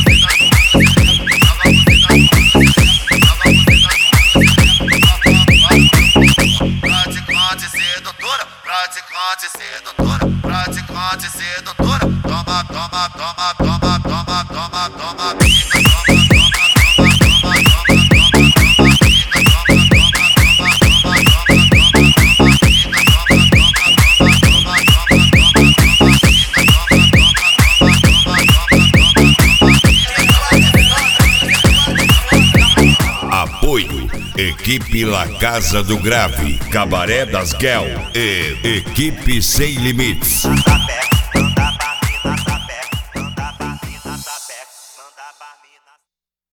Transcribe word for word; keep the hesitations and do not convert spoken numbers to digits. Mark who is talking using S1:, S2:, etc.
S1: Praticante sedutora, praticante sedutora, praticante sedutora. Toma, toma, toma, toma, toma, toma, toma, pica, toma, toma, toma, toma,
S2: Apoio Equipe La Casa do Grave, Cabaré das Guel e Equipe Sem Limites.
S3: Na sapeca.